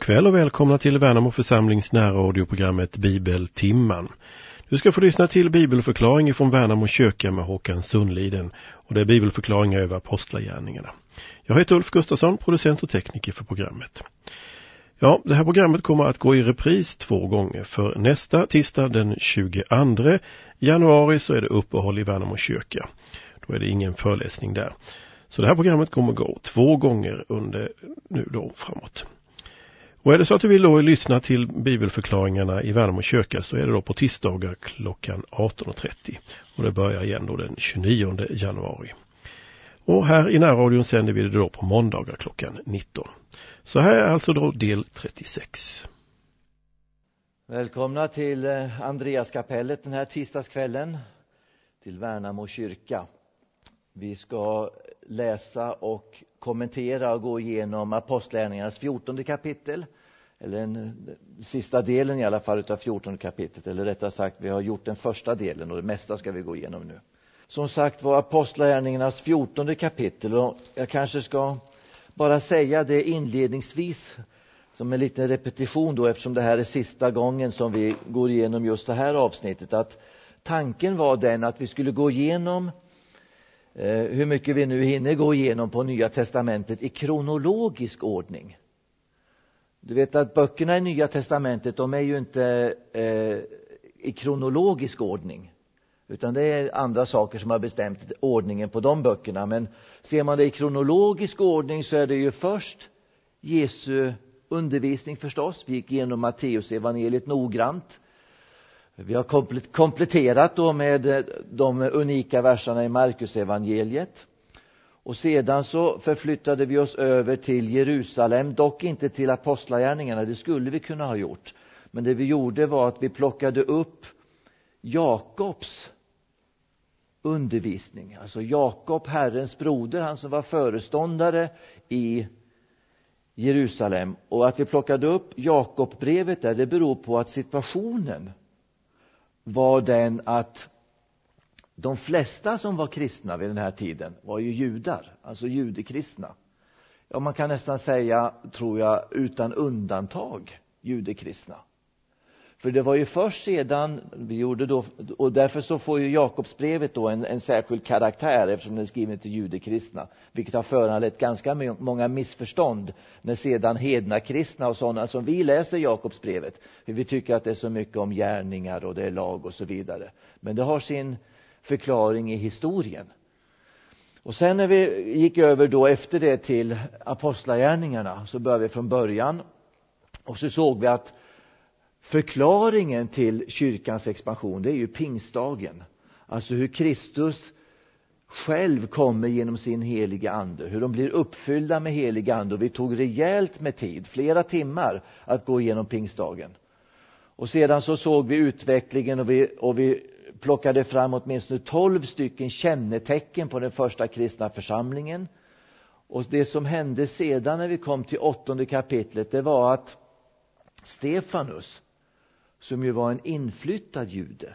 kväll och välkomna till Värnamo församlings närradioprogrammet Bibeltimman. Du ska få lyssna till bibelförklaring från Värnamo kyrka med Håkan Sundliden, och det är bibelförklaringar över apostlagärningarna. Jag heter Ulf Gustafsson, producent och tekniker för programmet. Ja, det här programmet kommer att gå i repris 2 gånger. För nästa tisdag den 22 januari så är det uppehåll i Värnamo kyrka. Då är det ingen föreläsning där. Så det här programmet kommer gå 2 gånger under nu då framåt. Och är det så att du vill då lyssna till bibelförklaringarna i Värnamo kyrka så är det då på tisdagar klockan 18.30. Och det börjar igen då den 29 januari. Och här i närradion sänder vi det då på måndagar klockan 19. Så här är alltså då del 36. Välkomna till Andreaskapellet den här tisdagskvällen till Värnamo kyrka. Vi ska läsa och kommentera och gå igenom apostlagärningarnas 14:e kapitel. Eller den sista delen i alla fall utav 14:e kapitlet. Eller rättare sagt, vi har gjort den första delen och det mesta ska vi gå igenom nu. Som sagt var apostlagärningarnas 14:e kapitel, och jag kanske ska bara säga det inledningsvis som en liten repetition då, eftersom det här är sista gången som vi går igenom just det här avsnittet, att tanken var den att vi skulle gå igenom hur mycket vi nu hinner gå igenom på Nya testamentet i kronologisk ordning. Du vet att böckerna i Nya testamentet, de är ju inte i kronologisk ordning, utan det är andra saker som har bestämt ordningen på de böckerna. Men ser man det i kronologisk ordning så är det ju först Jesu undervisning förstås. Vi gick igenom Matteus evangeliet noggrant. Vi har kompletterat då med de unika verserna i Markus evangeliet. Och sedan så förflyttade vi oss över till Jerusalem, dock inte till apostlagärningarna, det skulle vi kunna ha gjort. Men det vi gjorde var att vi plockade upp Jakobs undervisning. Alltså Jakob, Herrens broder, han som var föreståndare i Jerusalem. Och att vi plockade upp Jakobbrevet där, det beror på att situationen var den att de flesta som var kristna vid den här tiden var ju judar, alltså judekristna. Ja, man kan nästan säga, tror jag, utan undantag judekristna. För det var ju först sedan vi gjorde då, och därför så får ju Jakobsbrevet då en särskild karaktär eftersom det är skrivet till judekristna, vilket har föranlett ganska många missförstånd när sedan hedna kristna och sådana som vi läser Jakobsbrevet, för vi tycker att det är så mycket om gärningar och det är lag och så vidare. Men det har sin förklaring i historien. Och sen när vi gick över då efter det till apostlagärningarna så började vi från början, och så såg vi att förklaringen till kyrkans expansion, det är ju pingstdagen. Alltså hur Kristus själv kommer genom sin heliga ande. Hur de blir uppfyllda med heliga ande. Och vi tog rejält med tid, flera timmar, att gå igenom pingstdagen. Och sedan så såg vi utvecklingen och vi plockade fram åtminstone 12 stycken kännetecken på den första kristna församlingen. Och det som hände sedan när vi kom till 8:e kapitlet, det var att Stefanus, som ju var en inflyttad jude,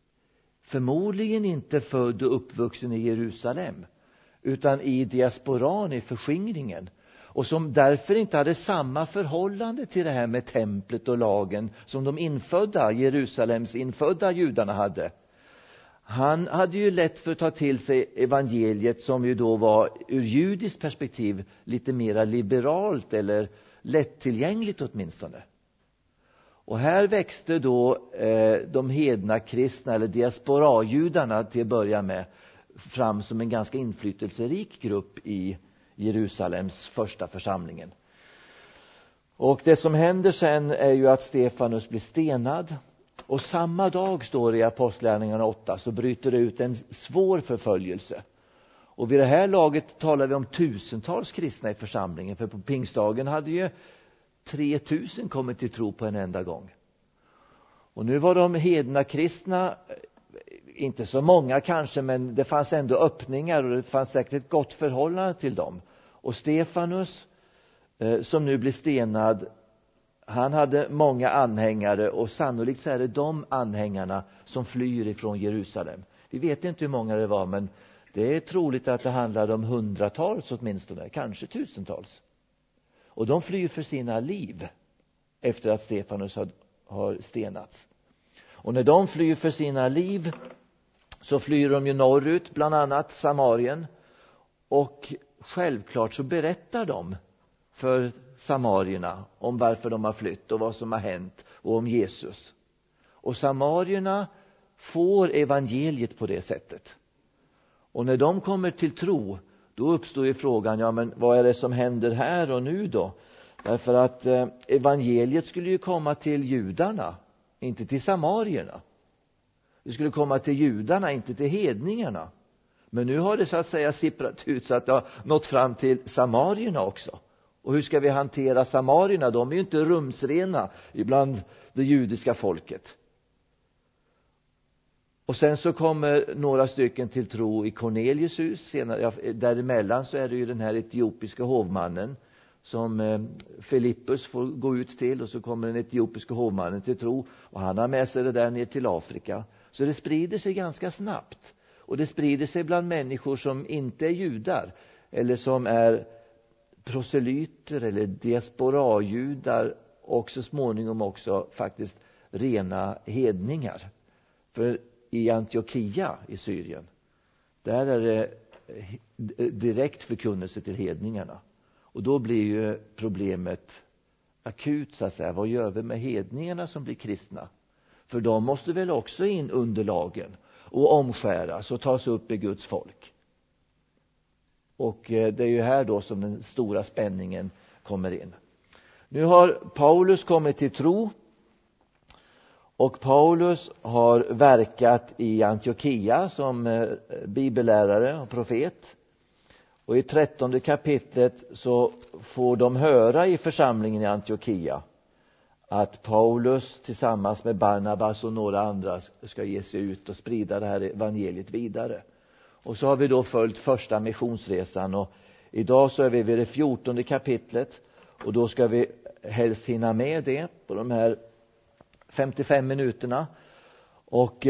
förmodligen inte född och uppvuxen i Jerusalem utan i diasporan, i förskingringen, och som därför inte hade samma förhållande till det här med templet och lagen som de infödda, Jerusalems infödda judarna hade. Han hade ju lätt för att ta till sig evangeliet, som ju då var ur judiskt perspektiv lite mera liberalt eller lättillgängligt åtminstone. Och här växte då de hedna kristna eller diasporajudarna till att börja med fram som en ganska inflytelserik grupp i Jerusalems första församlingen. Och det som händer sen är ju att Stefanus blir stenad. Och samma dag, står det i apostlagärningarna 8, så bryter det ut en svår förföljelse. Och vid det här laget talar vi om tusentals kristna i församlingen, för på pingstdagen hade ju 3000 kommit till tro på en enda gång. Och nu var de hedna kristna, inte så många kanske, men det fanns ändå öppningar och det fanns säkert ett gott förhållande till dem. Och Stefanus, som nu blir stenad, han hade många anhängare, och sannolikt så är det de anhängarna som flyr ifrån Jerusalem. Vi vet inte hur många det var, men det är troligt att det handlar om hundratals åtminstone, kanske tusentals. Och de flyr för sina liv. efter att Stefanus har stenats. Och när de flyr för sina liv så flyr de ju norrut, bland annat Samarien. Och självklart så berättar de för samarierna om varför de har flytt och vad som har hänt och om Jesus. Och samarierna får evangeliet på det sättet. Och när de kommer till tro, då uppstår ju frågan, ja men vad är det som händer här och nu då? Därför att evangeliet skulle ju komma till judarna, inte till samarierna. Det skulle komma till judarna, inte till hedningarna. Men nu har det så att säga sipprat ut så att det har nått fram till samarierna också. Och hur ska vi hantera samarierna? De är ju inte rumsrena ibland det judiska folket. Och sen så kommer några stycken till tro i Cornelius hus. Senare, däremellan så är det ju den här etiopiska hovmannen som Filippus får gå ut till. Och så kommer den etiopiska hovmannen till tro. Och han har med sig det där ner till Afrika. Så det sprider sig ganska snabbt. Och det sprider sig bland människor som inte är judar. Eller som är proselyter eller diasporajudar. Och så småningom också faktiskt rena hedningar. För i Antiochia i Syrien, där är det direkt förkunnelse till hedningarna. Och då blir ju problemet akut så att säga. Vad gör vi med hedningarna som blir kristna? För de måste väl också in under lagen och omskäras och tas upp i Guds folk. Och det är ju här då som den stora spänningen kommer in. Nu har Paulus kommit till tro. Och Paulus har verkat i Antiochia som bibellärare och profet. Och i 13:e kapitlet så får de höra i församlingen i Antiochia att Paulus tillsammans med Barnabas och några andra ska ge sig ut och sprida det här evangeliet vidare. Och så har vi då följt första missionsresan, och idag så är vi vid det 14:e kapitlet, och då ska vi helst hinna med det på de här 55 minuterna. Och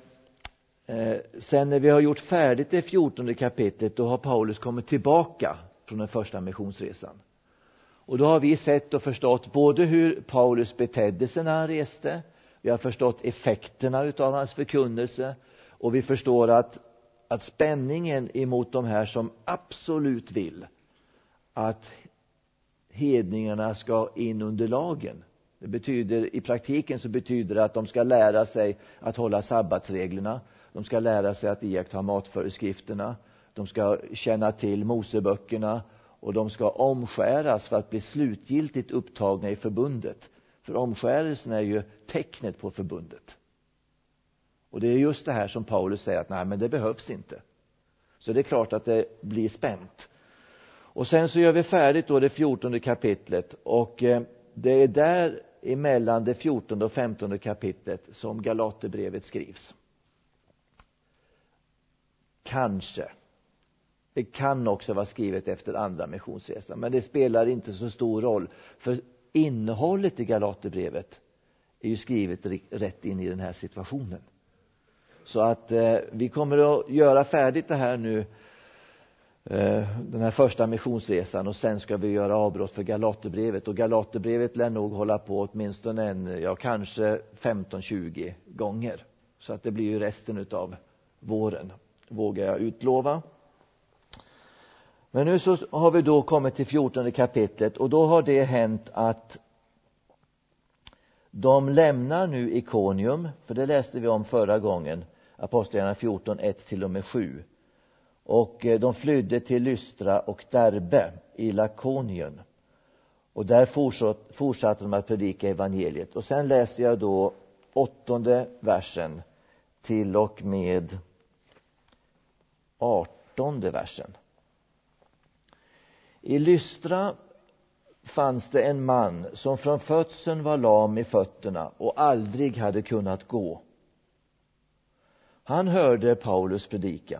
sen när vi har gjort färdigt det 14:e kapitlet, då har Paulus kommit tillbaka från den första missionsresan. Och då har vi sett och förstått både hur Paulus betedde sig när han reste, vi har förstått effekterna utav hans förkunnelse, och vi förstår att spänningen emot de här som absolut vill att hedningarna ska in under lagen. Det betyder, i praktiken så betyder det att de ska lära sig att hålla sabbatsreglerna. De ska lära sig att iaktta matföreskrifterna. De ska känna till Moseböckerna. Och de ska omskäras för att bli slutgiltigt upptagna i förbundet. För omskärelsen är ju tecknet på förbundet. Och det är just det här som Paulus säger att nej, men det behövs inte. Så det är klart att det blir spänt. Och sen så gör vi färdigt då det 14:e kapitlet. Och det är där emellan det 14:e och 15:e kapitlet som Galaterbrevet skrivs. Kanske. Det kan också vara skrivet efter andra missionsresan. Men det spelar inte så stor roll. För innehållet i Galaterbrevet är ju skrivet rätt in i den här situationen. Så att vi kommer att göra färdigt det här nu. Den här första missionsresan, och sen ska vi göra avbrott för Galaterbrevet. Och Galaterbrevet lär nog hålla på åtminstone kanske 15-20 gånger. Så att det blir ju resten utav våren, vågar jag utlova. Men nu så har vi då kommit till 14:e kapitlet, och då har det hänt att de lämnar nu Ikonium, för det läste vi om förra gången, Apostlagärningarna 14, 1-7. Och de flydde till Lystra och Derbe i Lakonien. Och där fortsatte de att predika evangeliet. Och sen läser jag då 8:e versen till och med 18:e versen. I Lystra fanns det en man som från födseln var lam i fötterna och aldrig hade kunnat gå. Han hörde Paulus predika.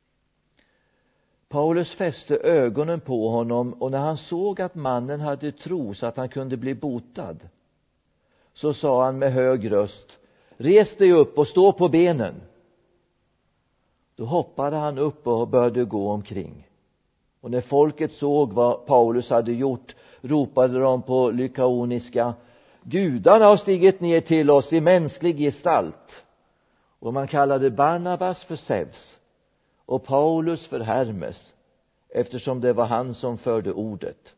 Paulus fäste ögonen på honom, och när han såg att mannen hade tro så att han kunde bli botad, så sa han med hög röst: res dig upp och stå på benen. Då hoppade han upp och började gå omkring. Och när folket såg vad Paulus hade gjort, ropade de på lykaoniska: gudarna har stigit ner till oss i mänsklig gestalt. Och man kallade Barnabas för Zeus och Paulus för Hermes, eftersom det var han som förde ordet.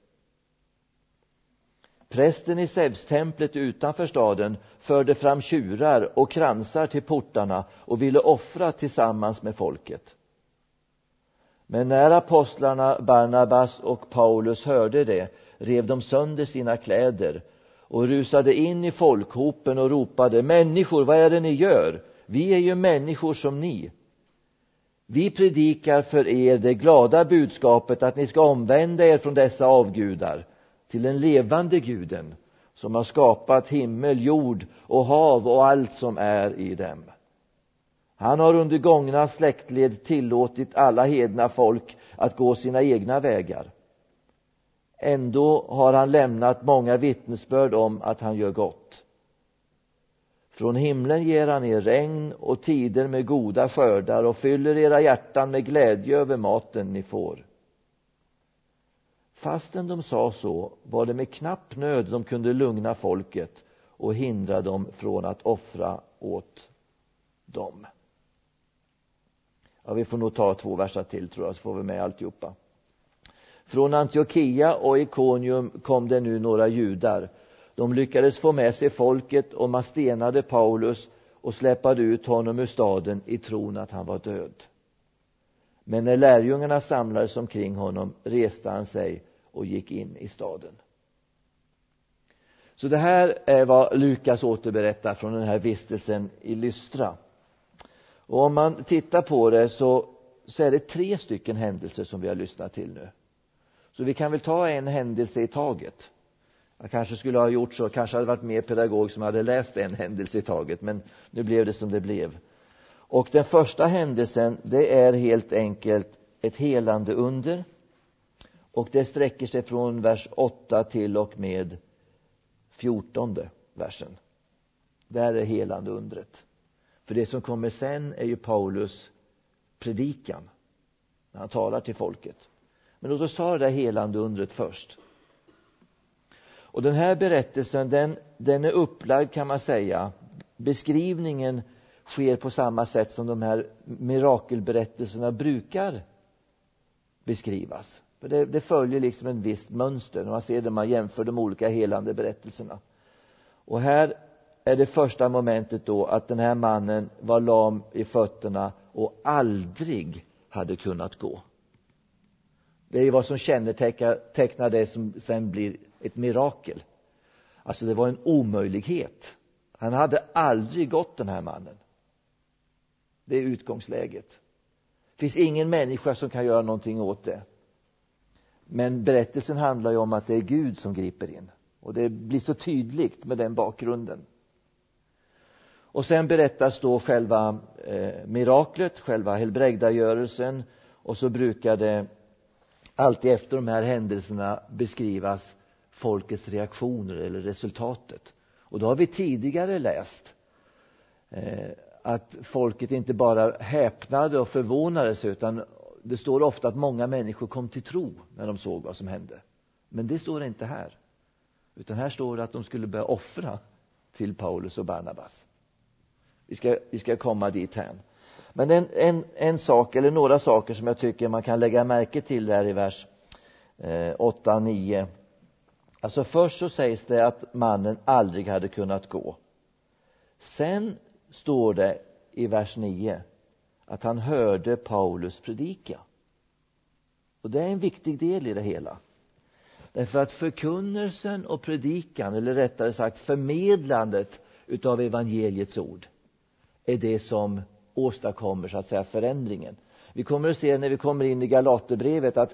Prästen i Zeus-templet utanför staden förde fram tjurar och kransar till portarna och ville offra tillsammans med folket. Men när apostlarna Barnabas och Paulus hörde det, rev de sönder sina kläder och rusade in i folkhopen och ropade: människor, vad är det ni gör? Vi är ju människor som ni. Vi predikar för er det glada budskapet att ni ska omvända er från dessa avgudar till den levande guden som har skapat himmel, jord och hav och allt som är i dem. Han har under gångna släktled tillåtit alla hedna folk att gå sina egna vägar. Ändå har han lämnat många vittnesbörd om att han gör gott. Från himlen ger han er regn och tider med goda skördar och fyller era hjärtan med glädje över maten ni får. Fastän de sa så var det med knapp nöd de kunde lugna folket och hindra dem från att offra åt dem. Ja, vi får nog ta 2 verser till, tror jag, så får vi med alltihopa. Från Antiochia och Ikonium kom det nu några judar. De lyckades få med sig folket och man stenade Paulus och släppade ut honom ur staden i tron att han var död. Men när lärjungarna samlades omkring honom reste han sig och gick in i staden. Så det här är vad Lukas återberättar från den här vistelsen i Lystra. Och om man tittar på det så är det 3 stycken händelser som vi har lyssnat till nu. Så vi kan väl ta en händelse i taget. Jag kanske skulle ha gjort så, kanske hade varit mer pedagog som hade läst en händelse i taget, men nu blev det som det blev. Och den första händelsen, det är helt enkelt ett helande under. Och det sträcker sig från vers 8 till och med 14:e versen. Där är helande undret. För det som kommer sen är ju Paulus predikan när han talar till folket. Men låt oss ta det där helande undret först. Och den här berättelsen, den är upplagd, kan man säga. Beskrivningen sker på samma sätt som de här mirakelberättelserna brukar beskrivas. För det följer liksom en viss mönster när man ser det, man jämför de olika helande berättelserna. Och här är det första momentet då att den här mannen var lam i fötterna och aldrig hade kunnat gå. Det är vad som kännetecknar det som sen blir ett mirakel. Alltså det var en omöjlighet. Han hade aldrig gått, den här mannen. Det är utgångsläget. Det finns ingen människa som kan göra någonting åt det. Men berättelsen handlar ju om att det är Gud som griper in. Och det blir så tydligt med den bakgrunden. Och sen berättas då själva miraklet, själva helbrägdagörelsen. Och så brukar det alltid efter de här händelserna beskrivas folkets reaktioner eller resultatet. Och då har vi tidigare läst att folket inte bara häpnade och förvånade sig, utan det står ofta att många människor kom till tro när de såg vad som hände. Men det står inte här. Utan här står det att de skulle börja offra till Paulus och Barnabas. Vi ska komma dit här. Men en sak eller några saker som jag tycker man kan lägga märke till där i vers 8-9. Alltså först så sägs det att mannen aldrig hade kunnat gå. Sen står det i vers 9 att han hörde Paulus predika. Och det är en viktig del i det hela. Därför att förkunnelsen och predikan, eller rättare sagt förmedlandet utav evangeliets ord, är det som åstadkommer så att säga förändringen. Vi kommer att se när vi kommer in i Galaterbrevet att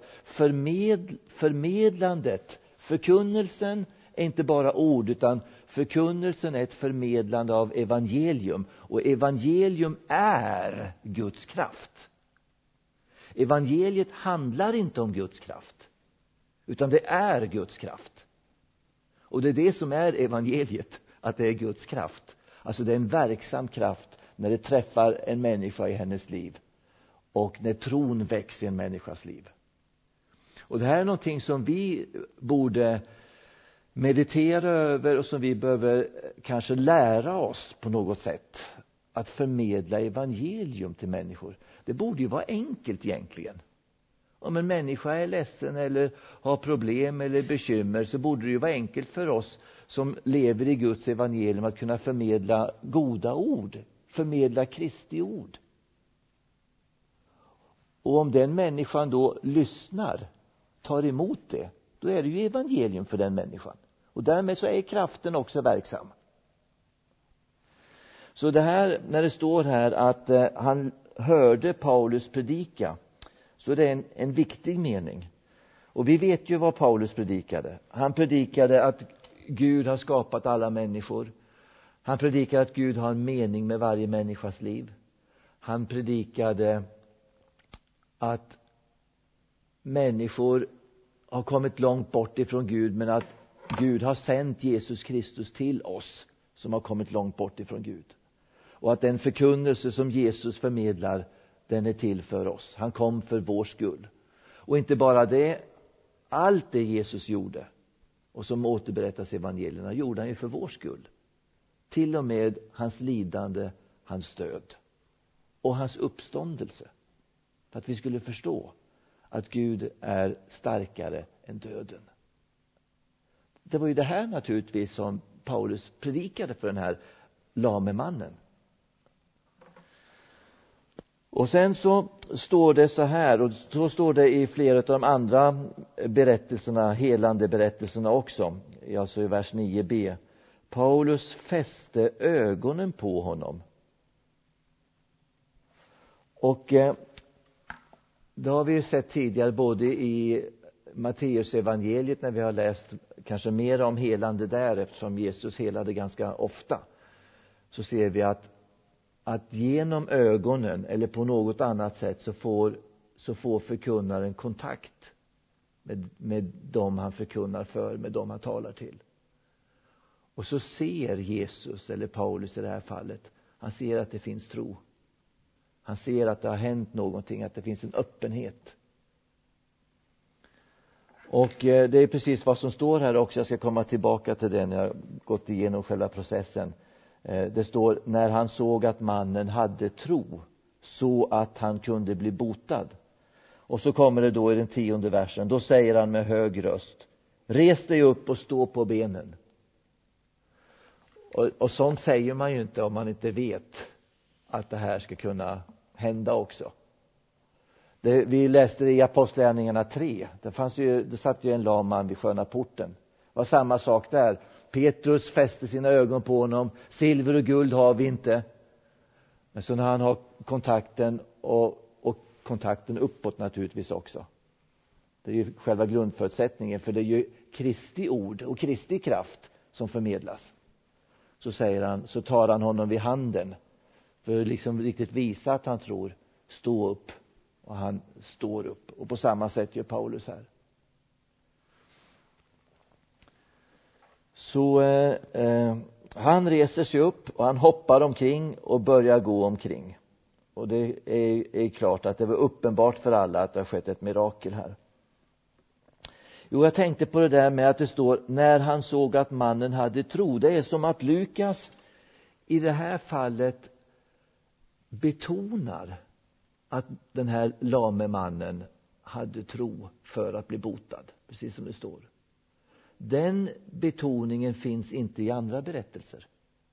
förmedlandet, förkunnelsen är inte bara ord, utan förkunnelsen är ett förmedlande av evangelium. Och evangelium är Guds kraft. Evangeliet handlar inte om Guds kraft, utan det är Guds kraft. Och det är det som är evangeliet, att det är Guds kraft. Alltså det är en verksam kraft när det träffar en människa i hennes liv och när tron växer i en människas liv. Och det här är någonting som vi borde meditera över och som vi behöver kanske lära oss på något sätt att förmedla evangelium till människor. Det borde ju vara enkelt egentligen. Om en människa är ledsen eller har problem eller bekymmer, så borde det ju vara enkelt för oss som lever i Guds evangelium att kunna förmedla goda ord, förmedla Kristi ord. Och om den människan då lyssnar, tar emot det, då är det ju evangelium för den människan. Och därmed så är kraften också verksam. Så det här, när det står här att han hörde Paulus predika, så det är en viktig mening. Och vi vet ju vad Paulus predikade. Han predikade att Gud har skapat alla människor. Han predikade att Gud har en mening med varje människas liv. Han predikade att människor har kommit långt bort ifrån Gud, men att Gud har sänt Jesus Kristus till oss som har kommit långt bort ifrån Gud. Och att den förkunnelse som Jesus förmedlar, den är till för oss. Han kom för vår skull. Och inte bara det, allt det Jesus gjorde och som återberättas i evangelierna gjorde han ju för vår skull. Till och med hans lidande, hans död och hans uppståndelse. För att vi skulle förstå att Gud är starkare än döden. Det var ju det här naturligtvis som Paulus predikade för den här lame mannen. Och sen så står det så här, och så står det i flera av de andra berättelserna, helande berättelserna också, alltså i vers 9b. Paulus fäste ögonen på honom. Och det har vi ju sett tidigare både i Matteus evangeliet, när vi har läst kanske mer om helande där, eftersom Jesus helade ganska ofta. Så ser vi att genom ögonen eller på något annat sätt så får förkunnaren kontakt med dem han förkunnar för, med dem han talar till. Och så ser Jesus, eller Paulus i det här fallet, han ser att det finns tro. Han ser att det har hänt någonting, att det finns en öppenhet. Och det är precis vad som står här också. Jag ska komma tillbaka till det när jag gått igenom själva processen. Det står, när han såg att mannen hade tro så att han kunde bli botad. Och så kommer det då i den 10:e versen. Då säger han med hög röst: res dig upp och stå på benen. Och sånt säger man ju inte om man inte vet att det här ska kunna hända också. Vi läste det i Apostlagärningarna 3. Det satt ju en lam man vid sköna porten. Det var samma sak där. Petrus fäste sina ögon på honom. Silver och guld har vi inte. Men så när han har kontakten och kontakten uppåt naturligtvis också. Det är ju själva grundförutsättningen, för det är ju Kristi ord och Kristi kraft som förmedlas. Så tar han honom vid handen för att liksom riktigt visa att han tror. Stå upp. Och han står upp. Och på samma sätt gör Paulus här. Så han reser sig upp och han hoppar omkring och börjar gå omkring. Och det är klart att det var uppenbart för alla att det har skett ett mirakel här. Jo, jag tänkte på det där med att det står när han såg att mannen hade tro. Det är som att Lukas i det här fallet betonar att den här lame mannen hade tro för att bli botad, precis som det står. Den betoningen finns inte i andra berättelser.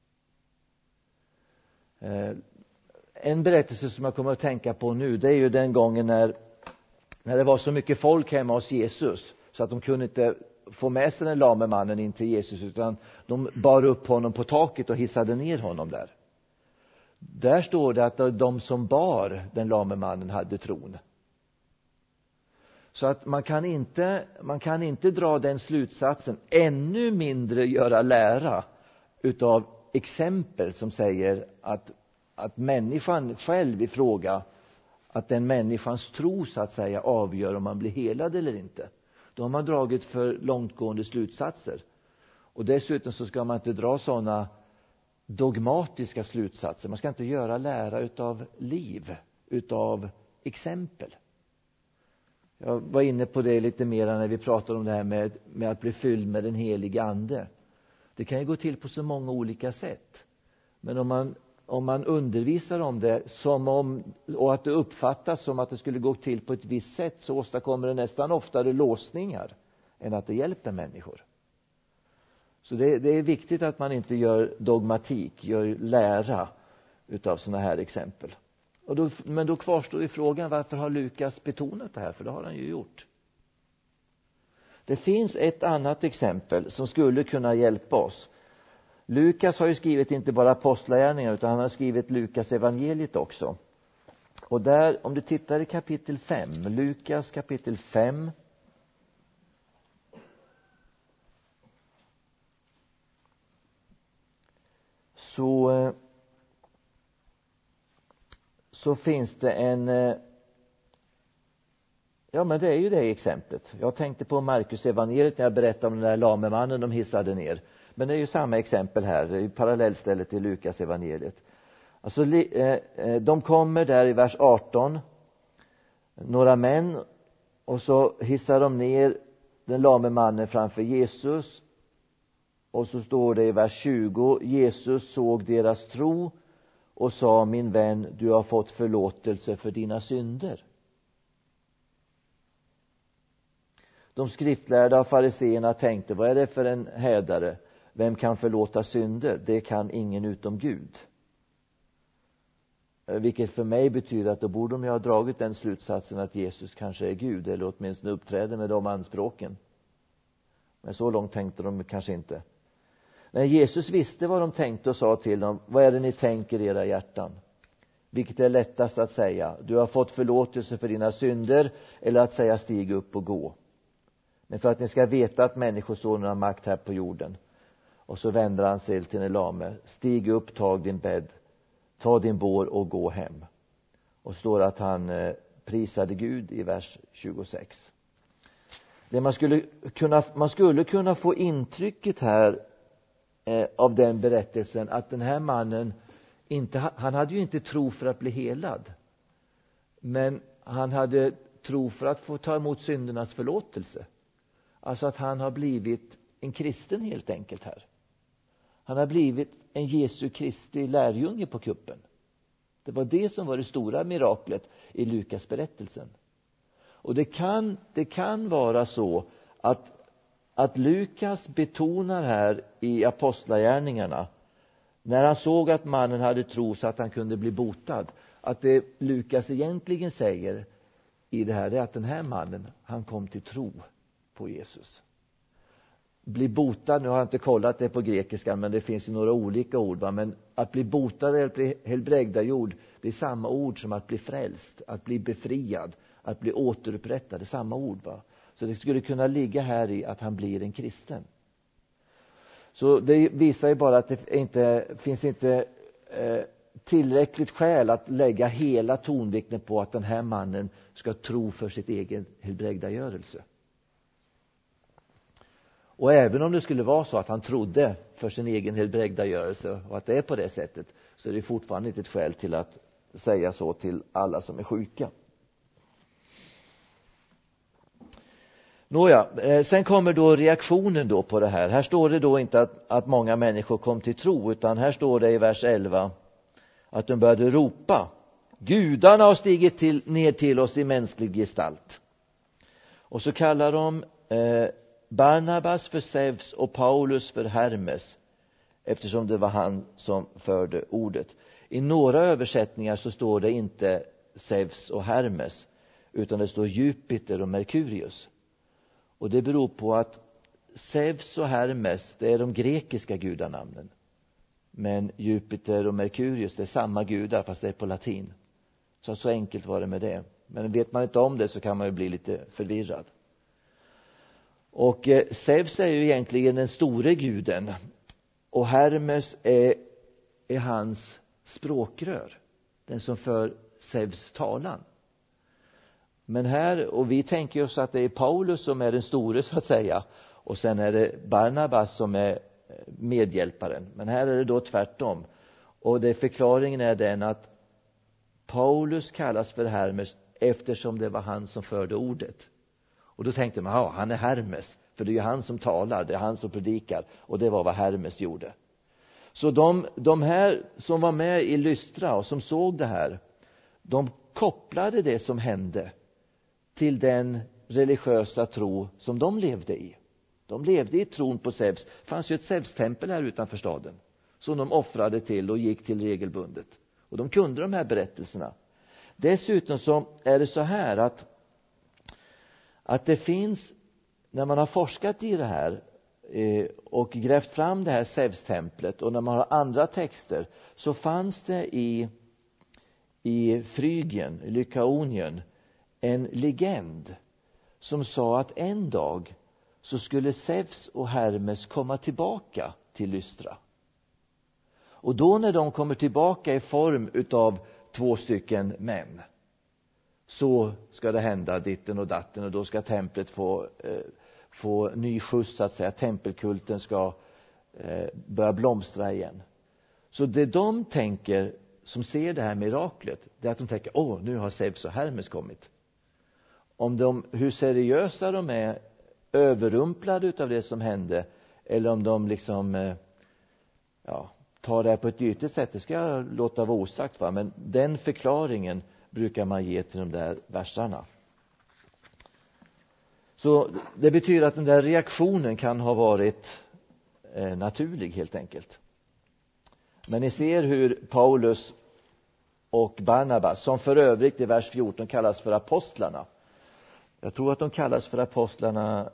En berättelse som jag kommer att tänka på nu, det är ju den gången när det var så mycket folk hemma hos Jesus så att de kunde inte få med sig den lame mannen in till Jesus, utan de bar upp honom på taket och hissade ner honom där. Där står det att de som bar den lame mannen hade tron. Så att man kan inte dra den slutsatsen, ännu mindre göra lära utav exempel som säger att människan själv i fråga, att den människans tro så att säga avgör om man blir helad eller inte. Då har man dragit för långtgående slutsatser. Och dessutom så ska man inte dra sådana dogmatiska slutsatser. Man ska inte göra lära utav liv, utav exempel. Jag var inne på det lite mer när vi pratade om det här med att bli fylld med den helige ande. Det kan ju gå till på så många olika sätt. Men om man undervisar om det och att det uppfattas som att det skulle gå till på ett visst sätt, så åstadkommer det nästan oftare låsningar än att det hjälper människor. Så det är viktigt att man inte gör dogmatik, gör lära utav sådana här exempel. Men då kvarstår ju frågan, varför har Lukas betonat det här? För det har han ju gjort. Det finns ett annat exempel som skulle kunna hjälpa oss. Lukas har ju skrivit inte bara apostlagärningar, utan han har skrivit Lukas evangeliet också. Och där, om du tittar i kapitel 5, Lukas kapitel 5, så finns det men det är ju det exemplet. Jag tänkte på Markus evangeliet när jag berättade om den där lamemannen de hissade ner. Men det är ju samma exempel här, det är ju parallellstället till Lukas evangeliet. Alltså de kommer där i vers 18, några män, och så hissar de ner den lamemannen framför Jesus. Och så står det i vers 20, Jesus såg deras tro och sa, min vän, du har fått förlåtelse för dina synder. De skriftlärda och fariseerna tänkte, vad är det för en hädare? Vem kan förlåta synder? Det kan ingen utom Gud. Vilket för mig betyder att då borde de ju ha dragit den slutsatsen att Jesus kanske är Gud, eller åtminstone uppträder med de anspråken. Men så långt tänkte de kanske inte. När Jesus visste vad de tänkte och sa till dem, vad är det ni tänker i era hjärtan? Vilket är lättast att säga, du har fått förlåtelse för dina synder, eller att säga stig upp och gå. Men för att ni ska veta att människosonen har makt här på jorden. Och så vänder han sig till den lame, stig upp, tag din bädd, ta din bår och gå hem. Och står att han prisade Gud i vers 26. Det man skulle kunna få intrycket här av den berättelsen, att den här mannen han hade ju inte tro för att bli helad, men han hade tro för att få ta emot syndernas förlåtelse. Alltså att han har blivit en kristen helt enkelt här. Han har blivit en Jesu Kristi lärjunge på kuppen. Det var det som var det stora miraklet i Lukas berättelsen. Och det kan vara så att Lukas betonar här i apostlagärningarna, när han såg att mannen hade tro så att han kunde bli botad, att det Lukas egentligen säger i det här är att den här mannen, han kom till tro på Jesus. Bli botad, nu har jag inte kollat det på grekiska, men det finns ju några olika ord, va? Men att bli botad eller att bli helbrägdagjord, det är samma ord som att bli frälst, att bli befriad, att bli återupprättad, det är samma ord, va? Så det skulle kunna ligga här i att han blir en kristen. Så det visar ju bara att det inte finns tillräckligt skäl att lägga hela tonvikten på att den här mannen ska tro för sitt egen helbrägdagörelse. Och även om det skulle vara så att han trodde för sin egen helbrägdagörelse och att det är på det sättet, så är det fortfarande inte ett skäl till att säga så till alla som är sjuka. Nåja, sen kommer då reaktionen då på det här. Här står det då inte att många människor kom till tro, utan här står det i vers 11 att de började ropa, gudarna har stigit ner till oss i mänsklig gestalt. Och så kallar de Barnabas för Zeus och Paulus för Hermes, eftersom det var han som förde ordet. I några översättningar så står det inte Zeus och Hermes, utan det står Jupiter och Merkurius. Och det beror på att Zeus och Hermes, det är de grekiska gudanamnen. Men Jupiter och Merkurius, det är samma gudar fast det är på latin. Så enkelt var det med det. Men vet man inte om det så kan man ju bli lite förvirrad. Och Zeus är ju egentligen den store guden. Och Hermes är hans språkrör. Den som för Zeus talan. Men här, och vi tänker oss att det är Paulus som är den store så att säga. Och sen är det Barnabas som är medhjälparen. Men här är det då tvärtom. Och förklaringen är den att Paulus kallas för Hermes eftersom det var han som förde ordet. Och då tänkte man, ja, han är Hermes. För det är ju han som talar, det är han som predikar. Och det var vad Hermes gjorde. Så de här som var med i Lystra och som såg det här, de kopplade det som hände till den religiösa tro som de levde i. De levde i tron på Zeus. Det fanns ju ett Zeus-tempel här utanför staden som de offrade till och gick till regelbundet. Och de kunde de här berättelserna. Dessutom så är det så här att det finns, när man har forskat i det här och grävt fram det här Zeus-templet, och när man har andra texter, så fanns det i Frygien, i Lykaonien, en legend som sa att en dag så skulle Zeus och Hermes komma tillbaka till Lystra. Och då när de kommer tillbaka i form utav 2 stycken män, så ska det hända ditten och datten, och då ska templet få ny skjuts, så att säga. Tempelkulten ska börja blomstra igen. Så det de tänker, som ser det här miraklet, det är att de tänker, nu har Zeus och Hermes kommit. Hur seriösa de är, överrumplade utav det som hände, eller om de liksom tar det här på ett ytligt sätt, det ska jag låta vara osagt, va? Men den förklaringen brukar man ge till de där versarna. Så det betyder att den där reaktionen kan ha varit naturlig, helt enkelt. Men ni ser hur Paulus och Barnabas, som för övrigt i vers 14 kallas för apostlarna. Jag tror att de kallas för apostlarna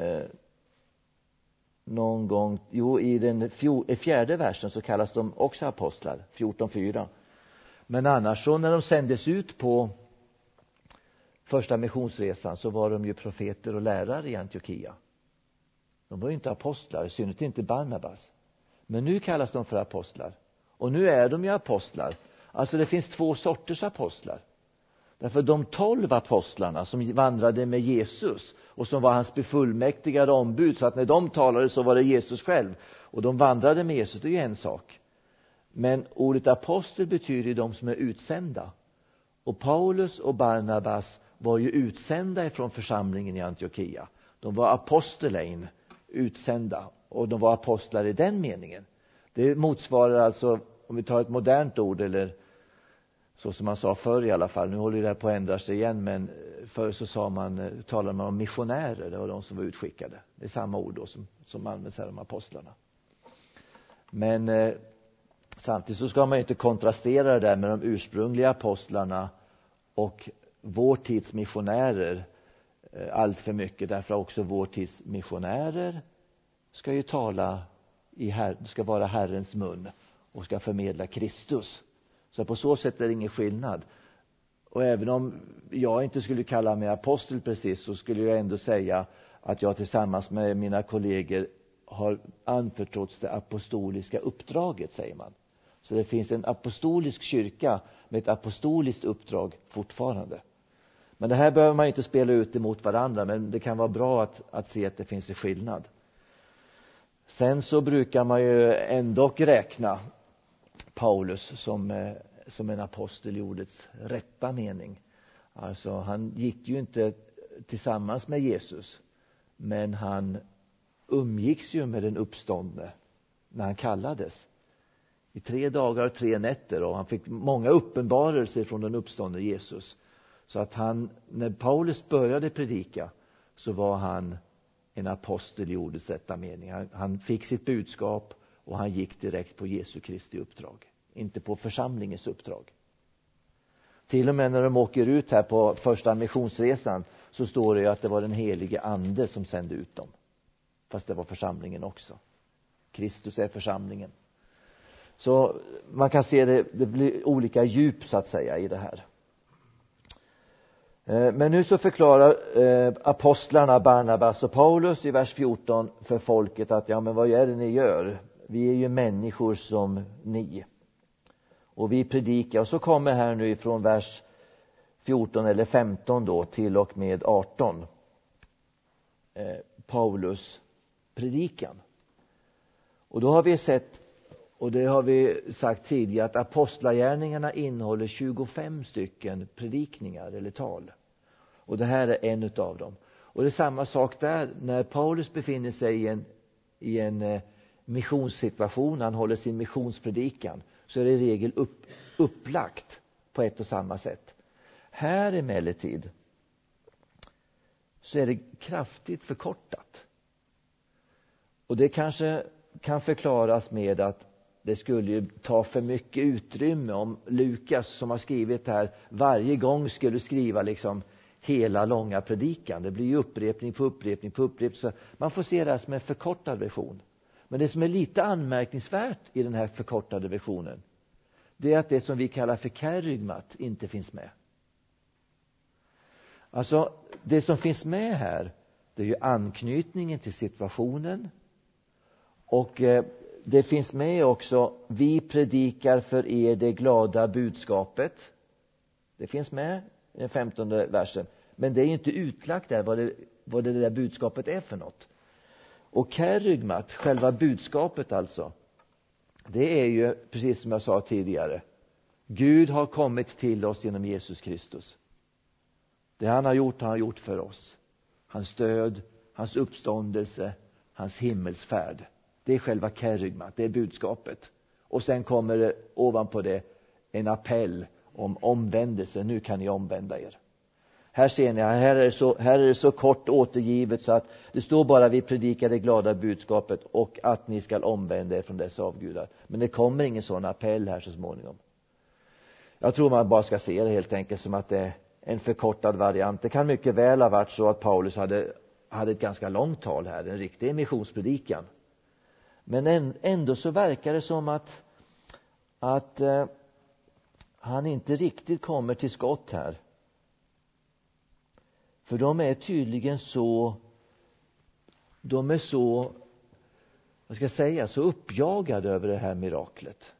någon gång. Jo, i den 4:e versen så kallas de också apostlar, 14:4. Men annars så när de sändes ut på första missionsresan, så var de ju profeter och lärare i Antiochia. De var ju inte apostlar, i synnerhet inte Barnabas. Men nu kallas de för apostlar. Och nu är de ju apostlar. Alltså det finns 2 sorters apostlar. Därför de 12 apostlarna som vandrade med Jesus och som var hans befullmäktigade ombud, så att när de talade så var det Jesus själv, och de vandrade med Jesus, det är ju en sak. Men ordet apostel betyder de som är utsända. Och Paulus och Barnabas var ju utsända ifrån församlingen i Antiochia. De var apostelein, utsända, och de var apostlar i den meningen. Det motsvarar alltså, om vi tar ett modernt ord, eller så som man sa förr i alla fall, nu håller det här på att ändra sig igen, men förr så talade man om missionärer, det var de som var utskickade. Det är samma ord då som används här om apostlarna. Men samtidigt så ska man ju inte kontrastera det där med de ursprungliga apostlarna och vår tids missionärer allt för mycket, därför också vår tids missionärer ska ju tala ska vara Herrens mun och ska förmedla Kristus. Så på så sätt är det ingen skillnad. Och även om jag inte skulle kalla mig apostel precis, så skulle jag ändå säga att jag tillsammans med mina kollegor har anförtrotts det apostoliska uppdraget, säger man. Så det finns en apostolisk kyrka med ett apostoliskt uppdrag fortfarande. Men det här behöver man inte spela ut emot varandra, men det kan vara bra att se att det finns en skillnad. Sen så brukar man ju ändå räkna Paulus som en apostel i ordets rätta mening. Alltså han gick ju inte tillsammans med Jesus, men han umgicks ju med den uppståndne när han kallades. I 3 dagar och 3 nätter, och han fick många uppenbarelser från den uppståndne Jesus. Så att när Paulus började predika, så var han en apostel i ordets rätta mening. Han fick sitt budskap och han gick direkt på Jesu Kristi uppdrag, inte på församlingens uppdrag. Till och med när de åker ut här på första missionsresan, så står det ju att det var den helige ande som sände ut dem. Fast det var församlingen också. Kristus är församlingen. Så man kan se det blir olika djup, så att säga, i det här. Men nu så förklarar apostlarna Barnabas och Paulus i vers 14 för folket att men vad är det ni gör? Vi är ju människor som ni. Och vi predikar. Och så kommer här nu ifrån vers 14 eller 15 då till och med 18. Paulus predikan. Och då har vi sett, och det har vi sagt tidigare, att apostlagärningarna innehåller 25 stycken predikningar eller tal. Och det här är en utav dem. Och det är samma sak där. När Paulus befinner sig i en missionssituation, han håller sin missionspredikan, så är det i regel upplagt på ett och samma sätt. Här emellertid så är det kraftigt förkortat. Och det kanske kan förklaras med att det skulle ju ta för mycket utrymme om Lukas, som har skrivit här, varje gång skulle skriva liksom hela långa predikan. Det blir ju upprepning på upprepning på upprepning. Så man får se det här som en förkortad version. Men det som är lite anmärkningsvärt i den här förkortade versionen, det är att det som vi kallar för kerygmat inte finns med. Alltså, det som finns med här, det är ju anknytningen till situationen. Och det finns med också, vi predikar för er det glada budskapet. Det finns med i den 15:e versen. Men det är ju inte utlagt där vad det där budskapet är för något. Och kerygmat, själva budskapet alltså, det är ju precis som jag sa tidigare. Gud har kommit till oss genom Jesus Kristus. Det han har gjort för oss. Hans död, hans uppståndelse, hans himmelsfärd. Det är själva kerygmat, det är budskapet. Och sen kommer det ovanpå det en appell om omvändelse. Nu kan ni omvända er. Här ser ni, här är det så kort återgivet så att det står bara vi predikar det glada budskapet och att ni ska omvända er från dessa avgudar. Men det kommer ingen sån appell här så småningom. Jag tror man bara ska se det helt enkelt som att det är en förkortad variant. Det kan mycket väl ha varit så att Paulus hade ett ganska långt tal här, en riktig missionspredikan. Men ändå så verkar det som att han inte riktigt kommer till skott här. För de är tydligen så så uppjagade över det här miraklet.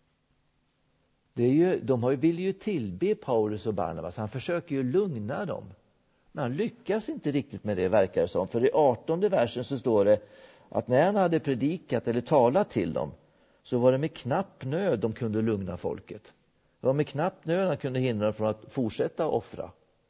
Vill ju tillbe Paulus och Barnabas. Han försöker ju lugna dem. Men han lyckas inte riktigt med det, verkar det som. För i 18:e versen så står det att när han hade predikat eller talat till dem, så var det med knapp nöd de kunde lugna folket. Det var med knapp nöd han kunde hindra dem från att fortsätta offra.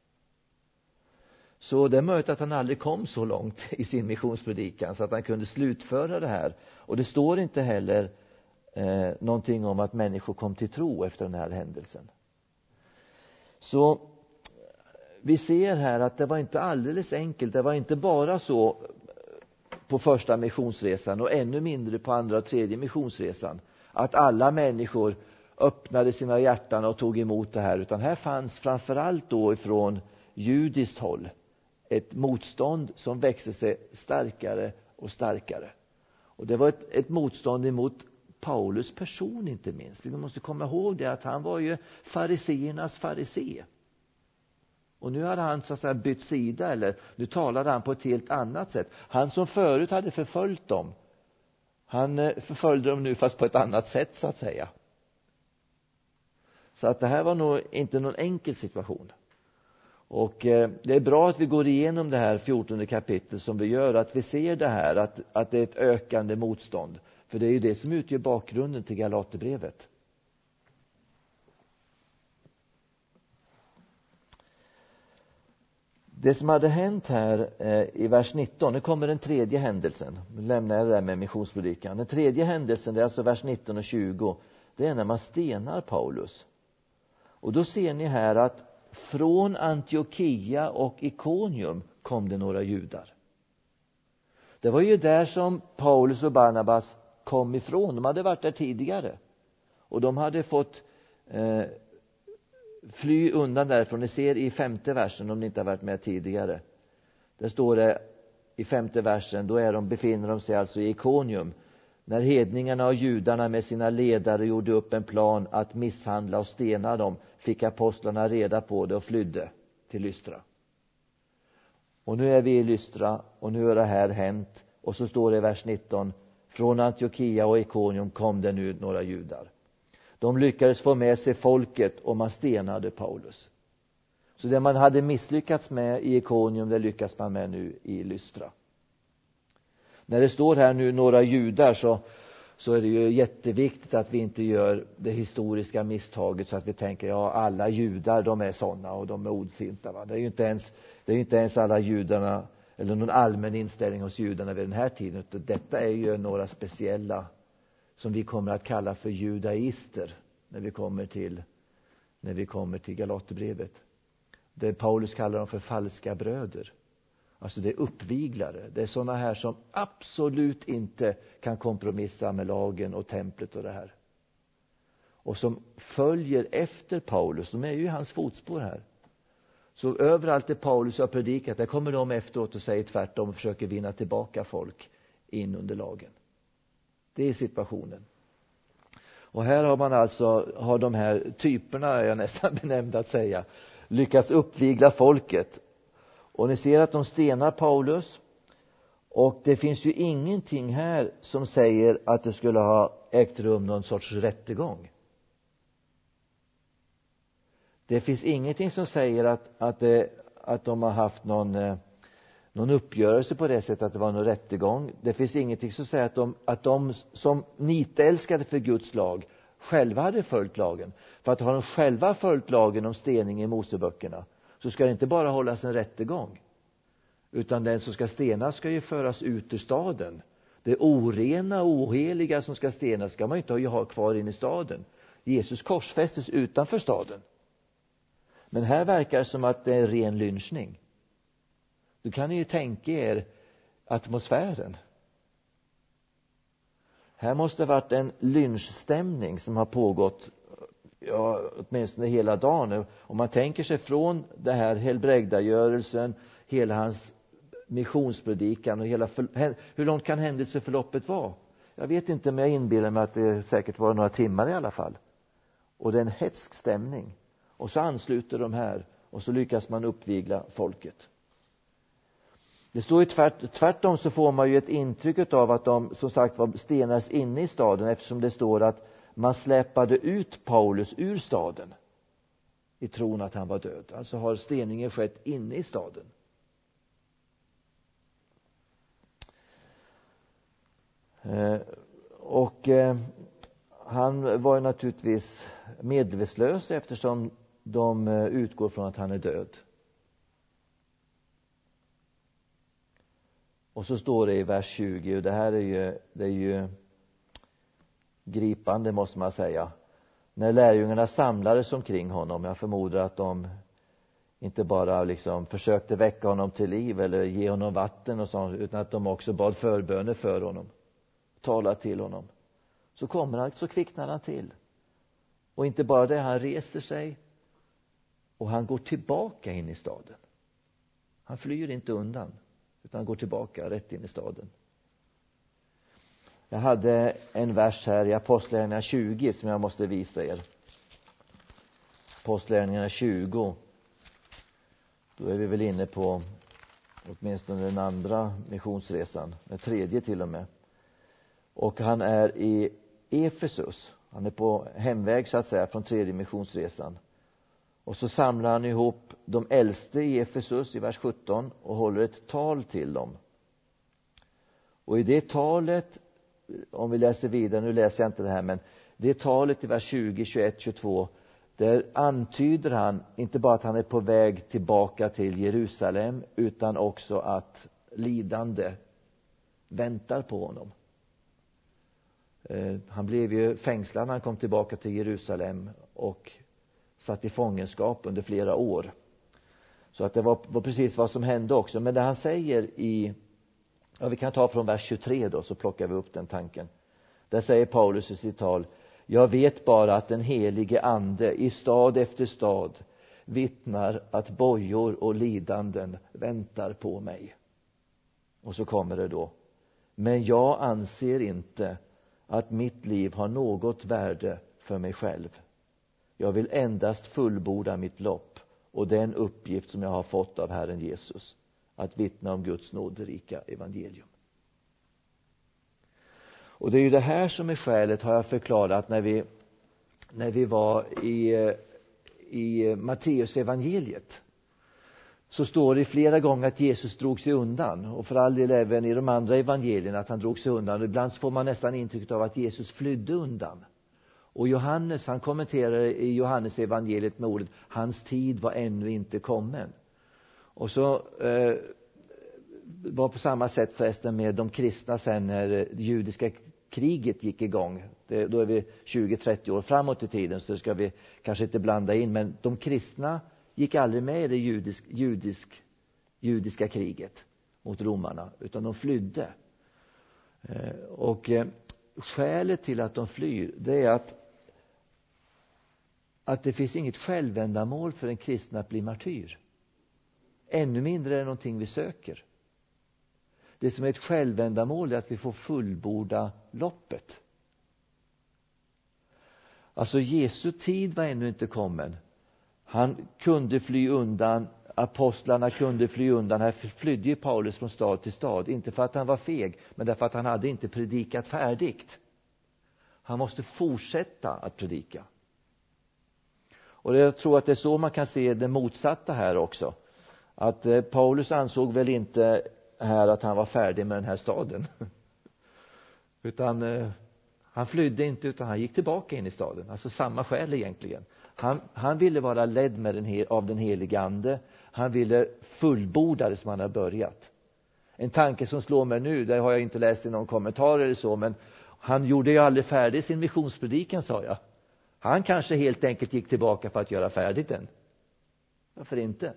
Så det är möjligt att han aldrig kom så långt i sin missionspredikan så att han kunde slutföra det här. Och det står inte heller någonting om att människor kom till tro efter den här händelsen. Så vi ser här att det var inte alldeles enkelt. Det var inte bara så på första missionsresan och ännu mindre på andra och tredje missionsresan att alla människor öppnade sina hjärtan och tog emot det här. Utan här fanns framförallt då ifrån judiskt håll ett motstånd som växte sig starkare och starkare. Och det var ett motstånd emot Paulus person inte minst. Vi måste komma ihåg det att han var ju fariseernas farisé. Och nu hade han så att säga bytt sida, eller nu talade han på ett helt annat sätt. Han som förut hade förföljt dem, han förföljde dem nu fast på ett annat sätt så att säga. Så att det här var nog inte någon enkel situation. Och det är bra att vi går igenom det här 14:e kapitlet som vi gör, att vi ser det här, att det är ett ökande motstånd. För det är ju det som utgör bakgrunden till Galaterbrevet. Det som hade hänt här i vers 19, nu kommer den tredje händelsen. Nu lämnar jag det där med missionspredikan. Den tredje händelsen, det är alltså vers 19 och 20. Det är när man stenar Paulus. Och då ser ni här att från Antiochia och Ikonium kom det några judar. Det var ju där som Paulus och Barnabas kom ifrån. De hade varit där tidigare. Och de hade fått fly undan därifrån. Ni ser i 5:e versen, om ni inte har varit med tidigare. Där står det i 5:e versen, då befinner de sig alltså i Ikonium. När hedningarna och judarna med sina ledare gjorde upp en plan att misshandla och stena dem, fick apostlarna reda på det och flydde till Lystra. Och nu är vi i Lystra och nu har det här hänt. Och så står det i vers 19, från Antiochia och Ikonium kom det nu några judar. De lyckades få med sig folket och man stenade Paulus. Så det man hade misslyckats med i Ikonium, det lyckas man med nu i Lystra. När det står här nu några judar så är det ju jätteviktigt att vi inte gör det historiska misstaget så att vi tänker alla judar de är sådana och de är ondsinta. Va? Det är ju inte ens alla judarna eller någon allmän inställning hos judarna vid den här tiden. Detta är ju några speciella som vi kommer att kalla för judaister när vi kommer till Galaterbrevet. Det Paulus kallar dem för falska bröder. Alltså det är uppviglare. Det är sådana här som absolut inte kan kompromissa med lagen och templet och det här. Och som följer efter Paulus. De är ju i hans fotspår här. Så överallt där Paulus har predikat, där kommer de efteråt och säger tvärtom och försöker vinna tillbaka folk in under lagen. Det är situationen. Och här har man alltså, har de här typerna, jag nästan benämnd att säga, lyckats uppvigla folket. Och ni ser att de stenar Paulus. Och det finns ju ingenting här som säger att det skulle ha ägt rum någon sorts rättegång. Det finns ingenting som säger att de har haft någon uppgörelse på det sättet att det var någon rättegång. Det finns ingenting som säger att de som nitälskade för Guds lag själva hade följt lagen. För att har de själva följt lagen om stening i Moseböckerna, så ska det inte bara hållas en rättegång, utan den som ska stenas ska ju föras ut ur staden. Det orena och oheliga som ska stenas ska man inte ha kvar in i staden. Jesus korsfästes utanför staden. Men här verkar det som att det är ren lynchning. Då kan ni ju tänka er atmosfären. Här måste ha varit en lynchstämning som har pågått åtminstone hela dagen. Om man tänker sig från det här helbrägdagörelsen, hela hans missionspredikan och hur långt kan händelseförloppet vara? Jag vet inte, men jag inbillar mig att det säkert var några timmar i alla fall. Och det är en hätsk stämning. Och så ansluter de här och så lyckas man uppvigla folket. Det står ju tvärtom, så får man ju ett intryck av att de som sagt var stenas inne i staden, eftersom det står att man släpade ut Paulus ur staden i tron att han var död. Alltså har steningen skett inne i staden. Han var ju naturligtvis medvetslös, eftersom de utgår från att han är död. Och så står det i vers 20, och det här är ju gripande, måste man säga. När lärjungarna samlades omkring honom, jag förmodar att de inte bara liksom försökte väcka honom till liv eller ge honom vatten och sånt, utan att de också bad förböner för honom, talade till honom. Så kvicknar han till. Och inte bara det, han reser sig och han går tillbaka in i staden. Han flyr inte undan, utan han går tillbaka rätt in i staden. Jag hade en vers här i Apostlagärningarna 20 som jag måste visa er. Apostlagärningarna 20. Då är vi väl inne på åtminstone den andra missionsresan, den tredje till och med. Och han är i Efesus. Han är på hemväg så att säga från tredje missionsresan. Och så samlar han ihop de äldste i Efesus i vers 17 och håller ett tal till dem. Och i det talet, om vi läser vidare, nu läser jag inte det här, men det talet i vers 20, 21, 22, där antyder han inte bara att han är på väg tillbaka till Jerusalem, utan också att lidande väntar på honom. Han blev ju fängslad när han kom tillbaka till Jerusalem och satt i fångenskap under flera år. Så att det var precis vad som hände också. Men det han säger vi kan ta från vers 23 då, så plockar vi upp den tanken. Där säger Paulus i sitt tal: jag vet bara att den helige ande i stad efter stad vittnar att bojor och lidanden väntar på mig. Och så kommer det då: men jag anser inte att mitt liv har något värde för mig själv. Jag vill endast fullborda mitt lopp och den uppgift som jag har fått av Herren Jesus, att vittna om Guds nåderika evangelium. Och det är ju det här som är skälet, har jag förklarat, när vi var i Matteus evangeliet. Så står det flera gånger att Jesus drog sig undan, och för all del även i de andra evangelierna att han drog sig undan. Och ibland får man nästan intrycket av att Jesus flydde undan. Och Johannes, han kommenterar i Johannes evangeliet med ordet: hans tid var ännu inte kommen. Och så var på samma sätt förresten med de kristna sen när det judiska kriget gick igång. Då är vi 20-30 år framåt i tiden, så det ska vi kanske inte blanda in. Men de kristna gick aldrig med i det judiska kriget mot romarna, utan de flydde. Och skälet till att de flyr, det är att det finns inget självändamål för en kristen att bli martyr. Ännu mindre är det någonting vi söker. Det som är ett självändamål är att vi får fullborda loppet. Alltså Jesu tid var ännu inte kommen. Han kunde fly undan, apostlarna kunde fly undan. Här flydde ju Paulus från stad till stad. Inte för att han var feg, men därför att han hade inte predikat färdigt. Han måste fortsätta att predika. Och jag tror att det är så man kan se det motsatta här också. Att Paulus ansåg väl inte här att han var färdig med den här staden. Utan han flydde inte, utan han gick tillbaka in i staden. Alltså samma skäl egentligen. Han ville vara ledd med av den helige ande. Han ville fullborda det som han har börjat. En tanke som slår mig nu, där har jag inte läst i någon kommentar eller så, men han gjorde ju aldrig färdig sin missionspredikan, sa jag. Han kanske helt enkelt gick tillbaka för att göra färdigt den. Varför inte?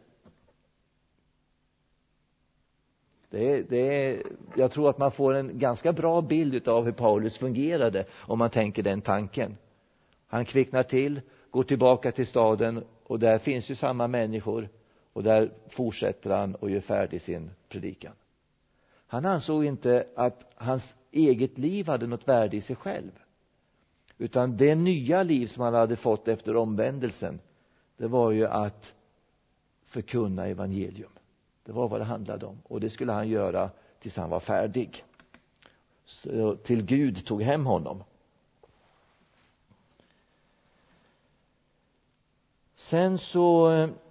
Jag tror att man får en ganska bra bild av hur Paulus fungerade om man tänker den tanken. Han kvicknar till, går tillbaka till staden, och där finns ju samma människor, och där fortsätter han och gör färdig sin predikan. Han ansåg inte att hans eget liv hade något värde i sig själv, utan det nya liv som han hade fått efter omvändelsen, det var ju att förkunna evangelium. Det var vad det handlade om, och det skulle han göra tills han var färdig. Så till Gud tog hem honom. Sen så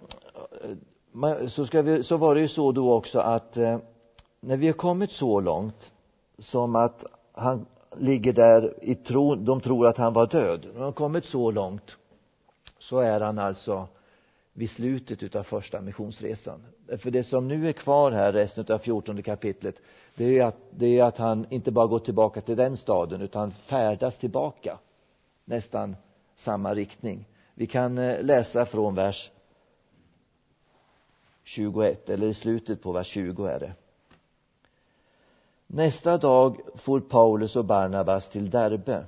var det ju så då också att när vi har kommit så långt som att han ligger där i tron, de tror att han var död. När han har kommit så långt, så är han alltså vid slutet av första missionsresan. För det som nu är kvar här, resten av 14 kapitlet, det är att han inte bara går tillbaka till den staden, utan färdas tillbaka nästan samma riktning. Vi kan läsa från vers 21, eller i slutet på vers 20 är det. Nästa dag for Paulus och Barnabas till Derbe.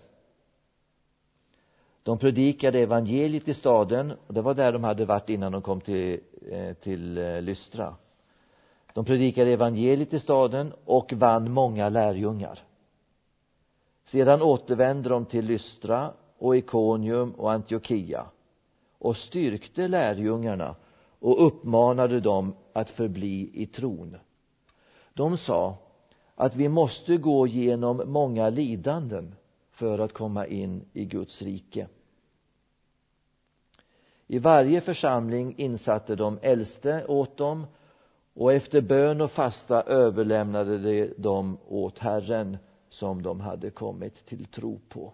De predikade evangeliet i staden, och det var där de hade varit innan de kom till Lystra. De predikade evangeliet i staden och vann många lärjungar. Sedan återvände de till Lystra och Ikonium och Antiochia och styrkte lärjungarna och uppmanade dem att förbli i tron. De sa att vi måste gå genom många lidanden för att komma in i Guds rike. I varje församling insatte de äldste åt dem, och efter bön och fasta överlämnade de dem åt Herren som de hade kommit till tro på.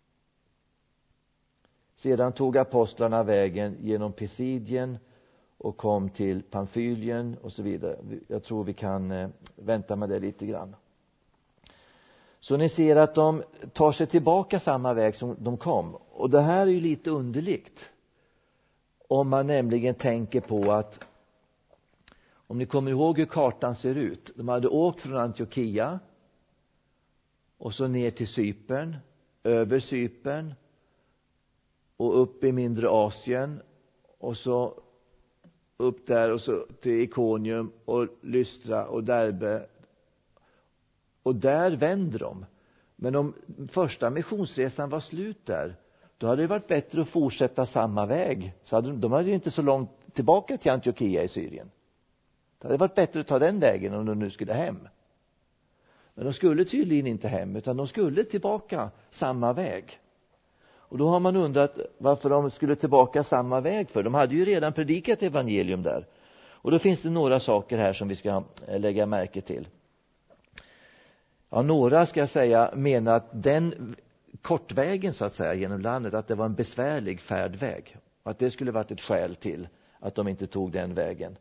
Sedan tog apostlarna vägen genom Pisidien och kom till Pamfylien och så vidare. Jag tror vi kan vänta med det lite grann. Så ni ser att de tar sig tillbaka samma väg som de kom. Och det här är ju lite underligt. Om man nämligen tänker på att, om ni kommer ihåg hur kartan ser ut. De hade åkt från Antiochia och så ner till Cypern, över Cypern och upp i mindre Asien, och så upp där och så till Ikonium och Lystra och Derbe. Och där vänder de. Men om första missionsresan var slut där, då hade det varit bättre att fortsätta samma väg. Så de hade ju inte så långt tillbaka till Antiochia i Syrien. Det hade varit bättre att ta den vägen om de nu skulle hem. Men de skulle tydligen inte hem, utan de skulle tillbaka samma väg. Och då har man undrat varför de skulle tillbaka samma väg för. De hade ju redan predikat evangelium där. Och då finns det några saker här som vi ska lägga märke till. Ja, några ska jag säga menar att den kortvägen så att säga genom landet, att det var en besvärlig färdväg. Att det skulle varit ett skäl till att de inte tog den vägen.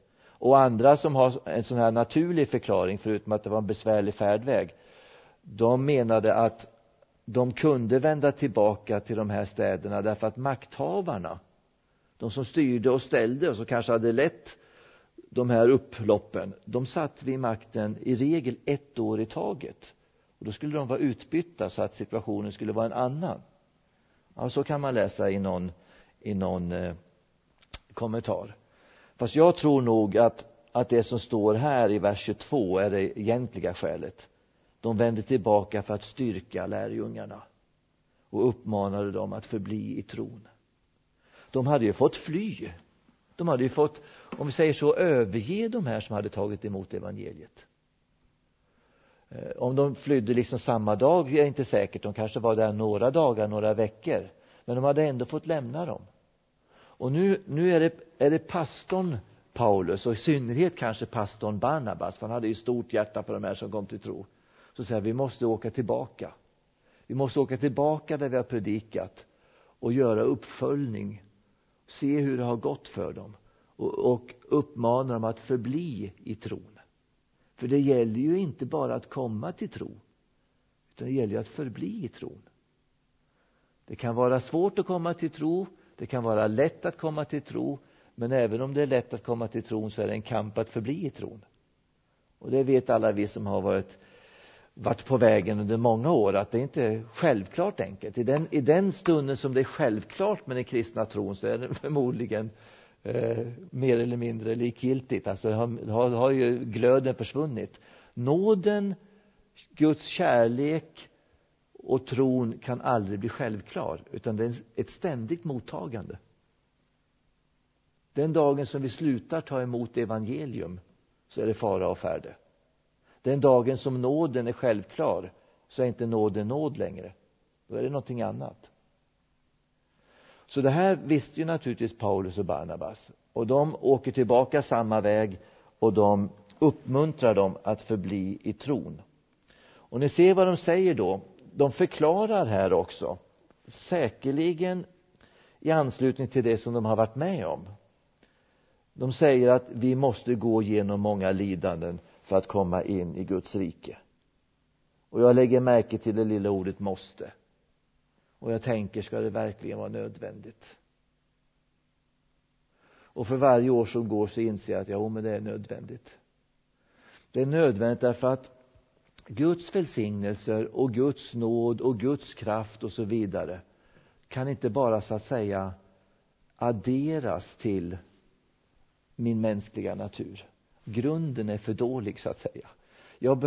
Och andra som har en sån här naturlig förklaring, förutom att det var en besvärlig färdväg, de menade att de kunde vända tillbaka till de här städerna därför att makthavarna, de som styrde och ställde och som kanske hade lett de här upploppen, de satt vid makten i regel 1 år i taget. Och då skulle de vara utbytta så att situationen skulle vara en annan. Ja, så kan man läsa i någon kommentar. Fast jag tror nog att det som står här i vers 22 är det egentliga skälet. De vände tillbaka för att styrka lärjungarna och uppmanade dem att förbli i tron. De hade ju fått fly. De hade ju fått, om vi säger så, överge de här som hade tagit emot evangeliet. Om de flydde liksom samma dag är inte säkert. De kanske var där några dagar, några veckor. Men de hade ändå fått lämna dem. Och nu är det pastorn Paulus, och i synnerhet kanske pastorn Barnabas, för han hade ju stort hjärta för de här som kom till tro. Så säger vi måste åka tillbaka. Vi måste åka tillbaka där vi har predikat och göra uppföljning. Se hur det har gått för dem. Och uppmana dem att förbli i tron. För det gäller ju inte bara att komma till tro, utan det gäller ju att förbli i tron. Det kan vara svårt att komma till tro. Det kan vara lätt att komma till tro. Men även om det är lätt att komma till tron så är det en kamp att förbli i tron. Och det vet alla vi som har varit på vägen under många år, att det inte är självklart enkelt. I den stunden som det är självklart med den kristna tron så är det förmodligen mer eller mindre likgiltigt. Alltså har ju glöden försvunnit. Nåden, Guds kärlek och tron kan aldrig bli självklar, utan det är ett ständigt mottagande. Den dagen som vi slutar ta emot evangelium så är det fara och färde. Den dagen som nåden är självklar så är inte nåden nåd längre. Då är det någonting annat. Så det här visste ju naturligtvis Paulus och Barnabas. Och de åker tillbaka samma väg och de uppmuntrar dem att förbli i tron. Och ni ser vad de säger då. De förklarar här också, säkerligen i anslutning till det som de har varit med om. De säger att vi måste gå igenom många lidanden för att komma in i Guds rike. Och jag lägger märke till det lilla ordet måste. Och jag tänker, ska det verkligen vara nödvändigt? Och för varje år som går så inser jag att men det är nödvändigt. Det är nödvändigt därför att Guds välsignelser och Guds nåd och Guds kraft och så vidare kan inte bara så att säga adderas till min mänskliga natur. Grunden är för dålig så att säga. Jag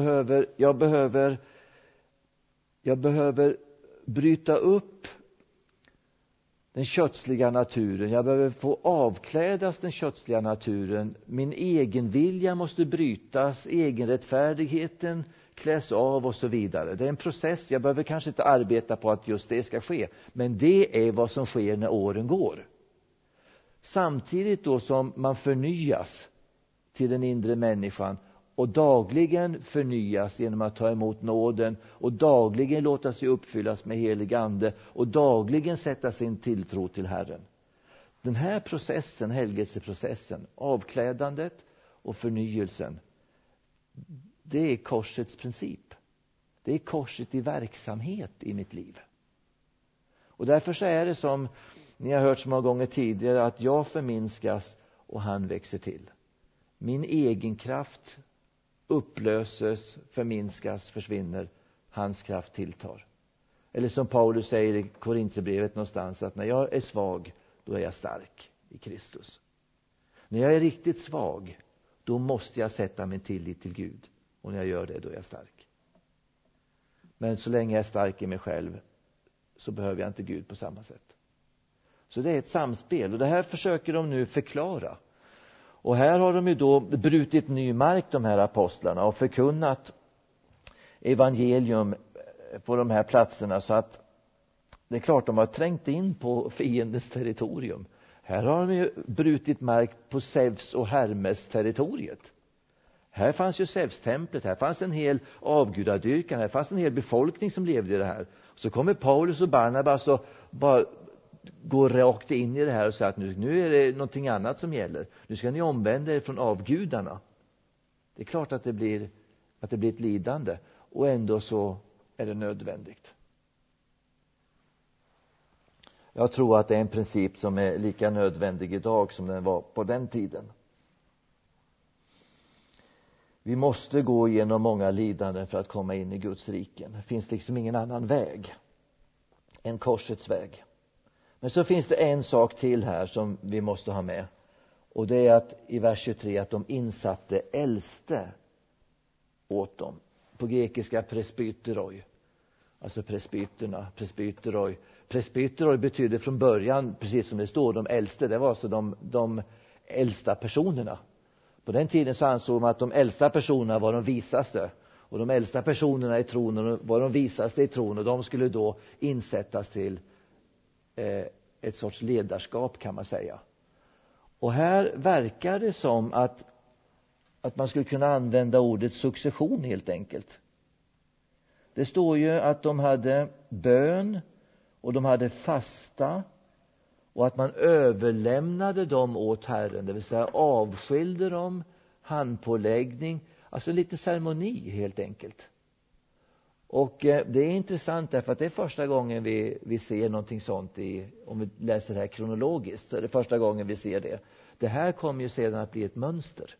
behöver bryta upp den kötsliga naturen. Jag behöver få avklädas den kötsliga naturen. Min egen vilja måste brytas. Egenrättfärdigheten kläs av och så vidare. Det är en process. Jag behöver kanske inte arbeta på att just det ska ske. Men det är vad som sker när åren går. Samtidigt då som man förnyas till den inre människan och dagligen förnyas genom att ta emot nåden och dagligen låta sig uppfyllas med helig ande och dagligen sätta sin tilltro till Herren. Den här processen, helgelseprocessen, avklädandet och förnyelsen, det är korsets princip. Det är korset i verksamhet i mitt liv. Och därför så är det som ni har hört så många gånger tidigare, att jag förminskas och han växer till. Min egen kraft upplöses, förminskas, försvinner. Hans kraft tilltar. Eller som Paulus säger i Korinthierbrevet någonstans, att när jag är svag, då är jag stark i Kristus. När jag är riktigt svag, då måste jag sätta min tillit till Gud. Och när jag gör det, då är jag stark. Men så länge jag är stark i mig själv så behöver jag inte Gud på samma sätt. Så det är ett samspel. Och det här försöker de nu förklara. Och här har de ju då brutit ny mark, de här apostlarna, och förkunnat evangelium på de här platserna, så att det är klart de har trängt in på fiendens territorium. Här har de ju brutit mark på Zeus och Hermes territoriet. Här fanns ju Zeus-templet, här fanns en hel avgudadyrkan, här fanns en hel befolkning som levde i det här. Så kommer Paulus och Barnabas och bara gå rakt in i det här och säga att nu är det någonting annat som gäller. Nu ska ni omvända er från avgudarna. Det är klart att det blir ett lidande, och ändå så är det nödvändigt. Jag tror att det är en princip som är lika nödvändig idag som den var på den tiden. Vi måste gå igenom många lidanden för att komma in i Guds riken. Det finns liksom ingen annan väg än korsets väg. Men så finns det en sak till här som vi måste ha med. Och det är att i vers 23 att de insatte äldste åt dem. På grekiska presbyteroi. Alltså presbyteroi. Presbyteroi betyder från början, precis som det står, de äldste. Det var alltså de äldsta personerna. På den tiden så ansåg man att de äldsta personerna var de visaste. Och de äldsta personerna i tron var de visaste i tron. Och de skulle då insättas till ett sorts ledarskap, kan man säga. Och här verkar det som att man skulle kunna använda ordet succession helt enkelt. Det står ju att de hade bön och de hade fasta, och att man överlämnade dem åt Herren, det vill säga avskilde dem, handpåläggning, alltså lite ceremoni helt enkelt. Och det är intressant därför att det är första gången vi ser någonting sånt om vi läser det här kronologiskt, så är det första gången vi ser det. Det här kommer ju sedan att bli ett mönster.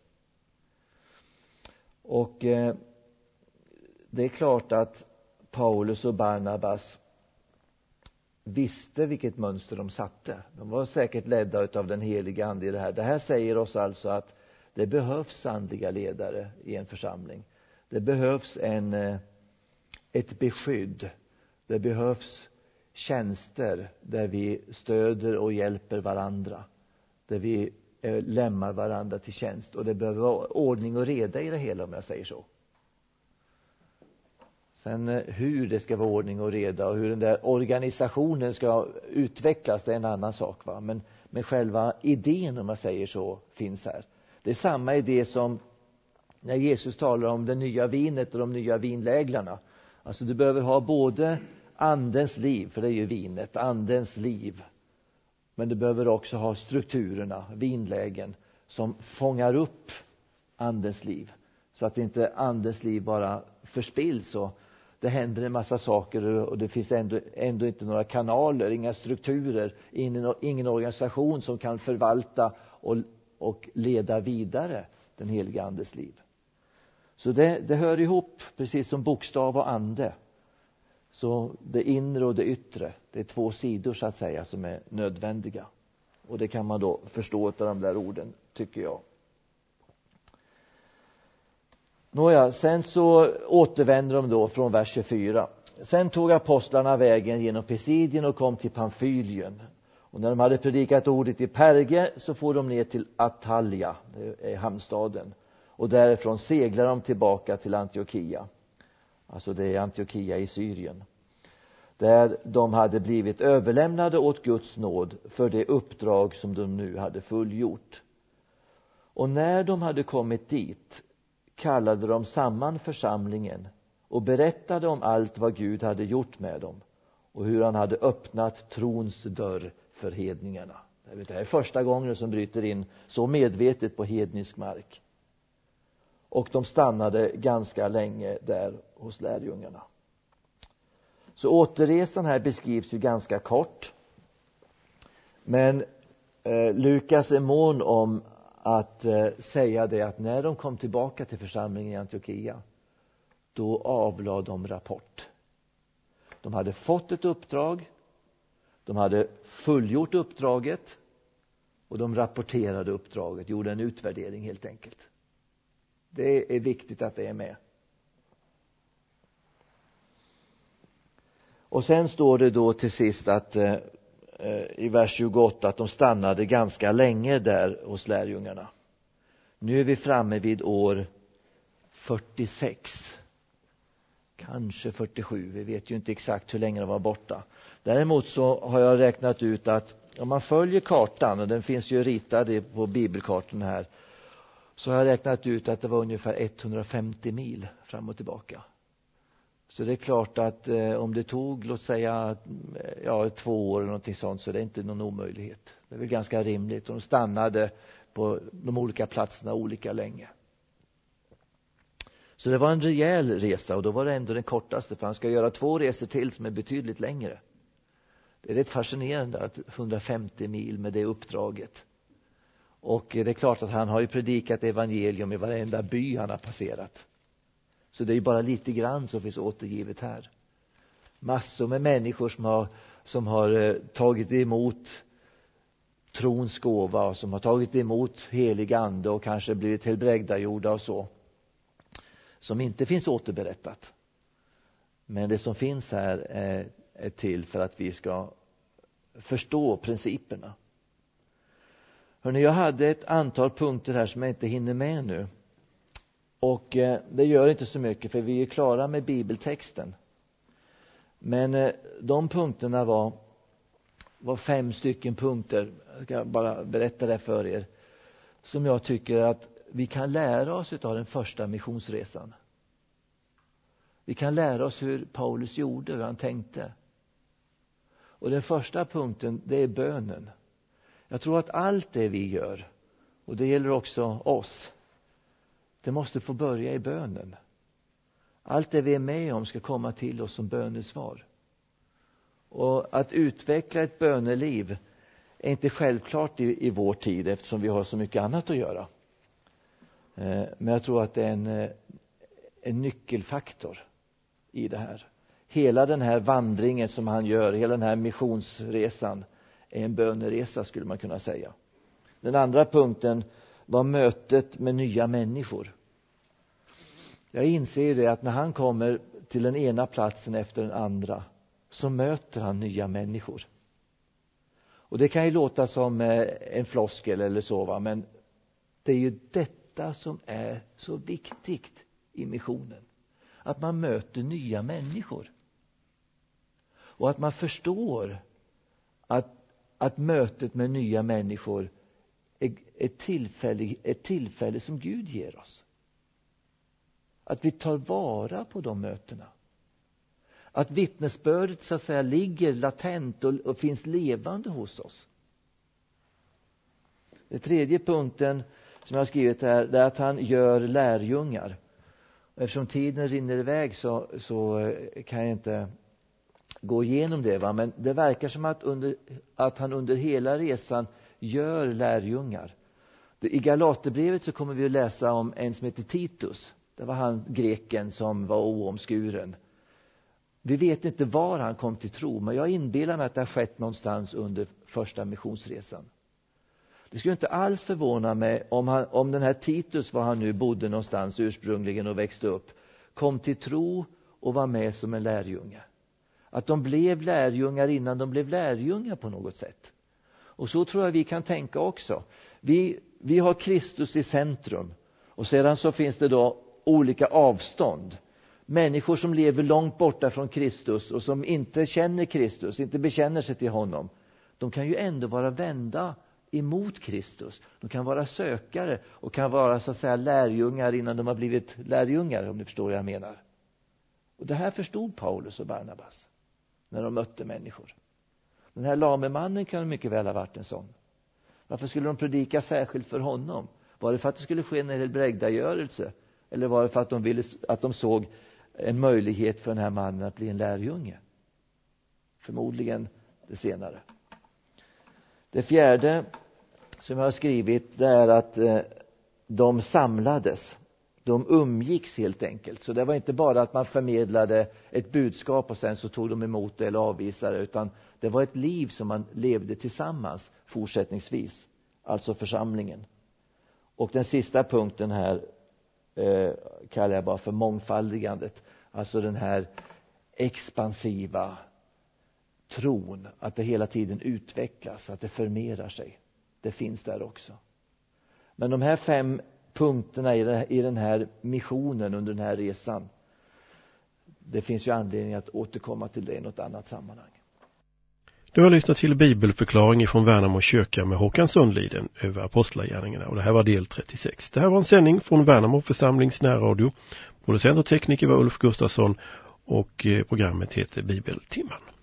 Och det är klart att Paulus och Barnabas visste vilket mönster de satte. De var säkert ledda av den heliga ande i det här. Det här säger oss alltså att det behövs andliga ledare i en församling. Det behövs ett beskydd. Det behövs tjänster där vi stöder och hjälper varandra. Där vi lämnar varandra till tjänst. Och det behöver vara ordning och reda i det hela, om jag säger så. Sen hur det ska vara ordning och reda och hur den där organisationen ska utvecklas, det är en annan sak, va? Men själva idén, om jag säger så, finns här. Det är samma idé som när Jesus talar om det nya vinet och de nya vinläglarna. Alltså du behöver ha både andens liv, för det är ju vinet, andens liv. Men du behöver också ha strukturerna, vinlägen, som fångar upp andens liv. Så att inte andens liv bara förspills och det händer en massa saker och det finns ändå inte några kanaler, inga strukturer, ingen organisation som kan förvalta och leda vidare den heliga andes liv. Så det hör ihop, precis som bokstav och ande. Så det inre och det yttre, det är två sidor så att säga som är nödvändiga. Och det kan man då förstå av de där orden, tycker jag. Nåja, sen så återvänder de då från vers 24. Sen tog apostlarna vägen genom Pisidien och kom till Pamfylien. Och när de hade predikat ordet i Perge så får de ner till Attalia, det är hamnstaden. Och därifrån seglar de tillbaka till Antiochia. Alltså det är Antiochia i Syrien. Där de hade blivit överlämnade åt Guds nåd för det uppdrag som de nu hade fullgjort. Och när de hade kommit dit kallade de samman församlingen och berättade om allt vad Gud hade gjort med dem och hur han hade öppnat trons dörr för hedningarna. Det är första gången som bryter in så medvetet på hednisk mark. Och de stannade ganska länge där hos lärjungarna. Så återresan här beskrivs ju ganska kort. Men Lukas är mån om att säga det att när de kom tillbaka till församlingen i Antiochia, då avlade de rapport. De hade fått ett uppdrag, de hade fullgjort uppdraget och de rapporterade uppdraget, gjorde en utvärdering helt enkelt. Det är viktigt att det är med. Och sen står det då till sist att i vers 28 att de stannade ganska länge där hos lärjungarna. Nu är vi framme vid år 46. Kanske 47, vi vet ju inte exakt hur länge de var borta. Däremot så har jag räknat ut att om man följer kartan, och den finns ju ritad på bibelkartan här, så har jag räknat ut att det var ungefär 150 mil fram och tillbaka. Så det är klart att om det tog, låt säga 2 år eller någonting sånt, så det är inte någon omöjlighet. Det är väl ganska rimligt. Och de stannade på de olika platserna olika länge. Så det var en rejäl resa, och då var det ändå den kortaste, för han ska göra 2 resor till som är betydligt längre. Det är rätt fascinerande att 150 mil med det uppdraget. Och det är klart att han har ju predikat evangelium i varenda by han har passerat. Så det är ju bara lite grann som finns återgivet här. Massor med människor som har tagit emot trons gåva, och som har tagit emot helig ande och kanske blivit helbrägdagjorda och så. Som inte finns återberättat. Men det som finns här är till för att vi ska förstå principerna. Hörrni, jag hade ett antal punkter här som jag inte hinner med nu. Och det gör inte så mycket, för vi är klara med bibeltexten. Men de punkterna var 5 stycken punkter. Jag ska bara berätta det för er. Som jag tycker att vi kan lära oss av den första missionsresan. Vi kan lära oss hur Paulus gjorde, hur han tänkte. Och den första punkten, det är bönen. Jag tror att allt det vi gör, och det gäller också oss, det måste få börja i bönen. Allt det vi är med om ska komma till oss som bönesvar. Och att utveckla ett böneliv är inte självklart i vår tid, eftersom vi har så mycket annat att göra. Men jag tror att det är en nyckelfaktor i det här. Hela den här vandringen som han gör, hela den här missionsresan, är en böneresa, skulle man kunna säga. Den andra punkten var mötet med nya människor. Jag inser det att när han kommer till den ena platsen efter den andra, så möter han nya människor. Och det kan ju låta som en floskel eller så, va? Men det är ju detta som är så viktigt i missionen. Att man möter nya människor. Och att man förstår att mötet med nya människor är ett tillfälle som Gud ger oss. Att vi tar vara på de mötena. Att vittnesbördet så att säga ligger latent och finns levande hos oss. Den tredje punkten som jag har skrivit här, det är att han gör lärjungar. Och eftersom tiden rinner iväg så kan jag inte gå igenom det, va? Men det verkar som att han under hela resan gör lärjungar. I Galaterbrevet så kommer vi att läsa om en som heter Titus. Det var han greken som var oomskuren. Vi vet inte var han kom till tro, men jag inbillar mig att det har skett någonstans under första missionsresan. Det skulle inte alls förvåna mig om den här Titus, var han nu bodde någonstans ursprungligen och växte upp, kom till tro och var med som en lärjunge. Att de blev lärjungar innan de blev lärjungar på något sätt. Och så tror jag vi kan tänka också. Vi har Kristus i centrum. Och sedan så finns det då olika avstånd. Människor som lever långt borta från Kristus och som inte känner Kristus, inte bekänner sig till honom. De kan ju ändå vara vända emot Kristus. De kan vara sökare och kan vara så att säga lärjungar innan de har blivit lärjungar, om ni förstår vad jag menar. Och det här förstod Paulus och Barnabas när de mötte människor. Den här lame mannen kan mycket väl ha varit en sån. Varför skulle de predika särskilt för honom? Var det för att det skulle ske en helbrägdagörelse? Eller var det för att de såg en möjlighet för den här mannen att bli en lärjunge? Förmodligen det senare. Det fjärde som jag har skrivit, det är att de samlades. De umgicks helt enkelt. Så det var inte bara att man förmedlade ett budskap och sen så tog de emot det eller avvisade det, utan det var ett liv som man levde tillsammans fortsättningsvis. Alltså församlingen. Och den sista punkten här kallar jag bara för mångfaldigandet. Alltså den här expansiva tron. Att det hela tiden utvecklas, att det förmerar sig. Det finns där också. Men de här 5 punkterna i den här missionen under den här resan, det finns ju anledning att återkomma till det i något annat sammanhang. Du har lyssnat till bibelförklaring från Värnamo kyrka med Håkan Sundliden över Apostlagärningarna, och det här var del 36. Det här var en sändning från Värnamo församlings närradio. Producent och tekniker var Ulf Gustafsson, och programmet heter Bibeltimman.